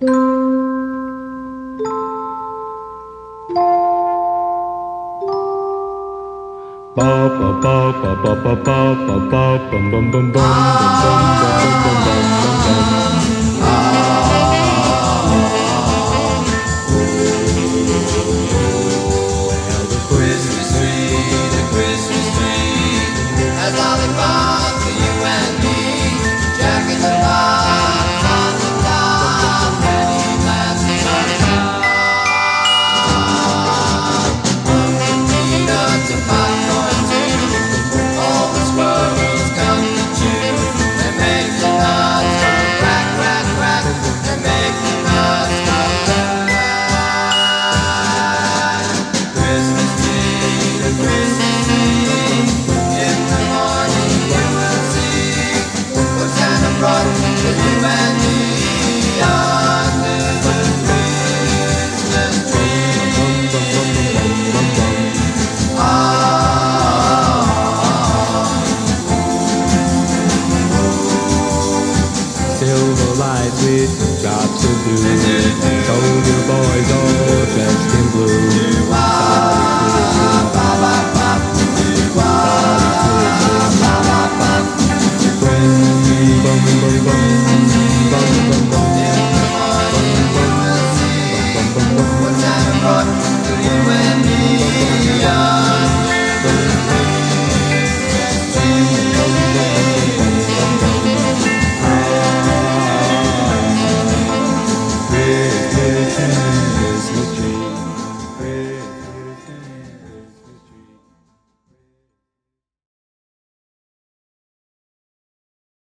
Ba ba ba ba ba ba ba ba ba bum bum bum bum bum bum bum bum bum. Well, the Christmas tree has lollipops for you and me. Jack in the Box on the top, many glasses of wine. Pumpkin peanuts and popcorn too. All the squirrels come to chew. They make the nuts go crack, crack, crack. They make the nuts go crack. Christmas tree, the Christmas tree. In the morning you will see what Santa brought for you and me under the Christmas tree. Silver lights with drops of blue. Soldier boys all dressed in blue.